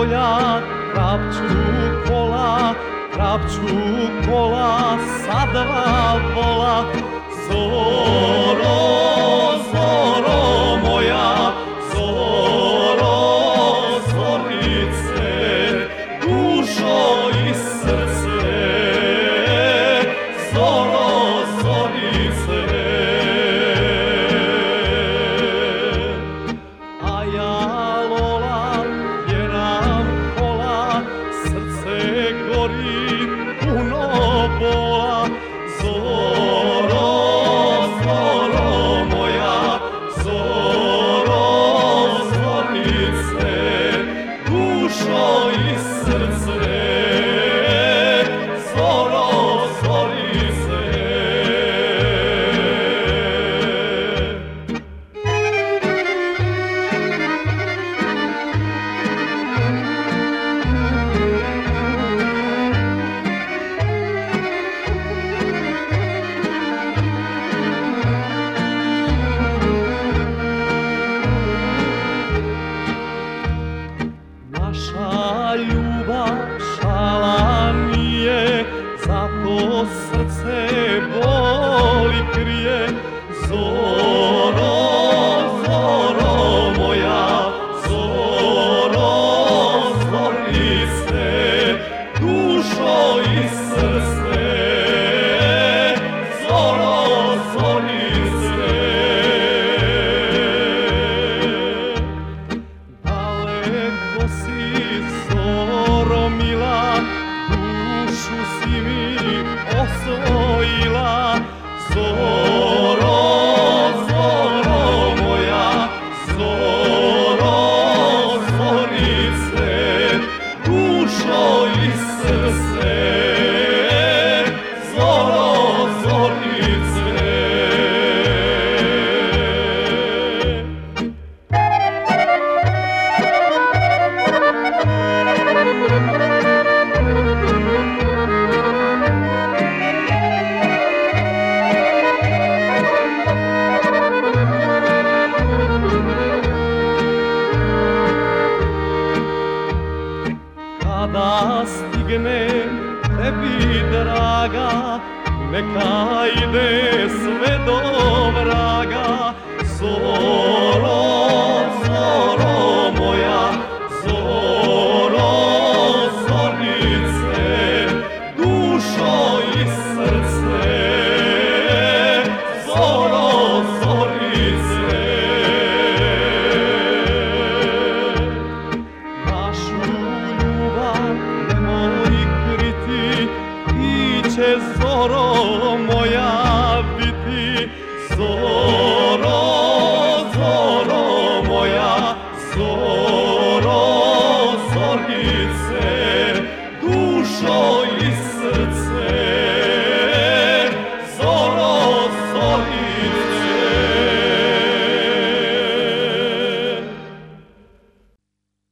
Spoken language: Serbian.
polja, krapću kola, sadala vola. Zoro, zoro moja, zoro, zorice, dušo i srce, zoro, zorice. A ja lola, jeram kola, srce gori puno bola. Zoro, zoro moja, zoro, zorice, dušo i srce, zoro, zorice. Naša ljubav šala nije, zato srce boli krije. Zoro, zoro moja, zoro, zorice, dušo i srce, zoro, zorice. Daleko si, zoro mila, dušu si mi osvojila. Zoro, zoro moja, zoro, zorice, dušo i srce, zoro, zorice. Kada stigne tebi draga, neka ide sve do vraga. Zoro, zoro moja, zoro, zorice, dušo i srce, zoro, zorice. Našu nemoj kriti, iće zoro moja.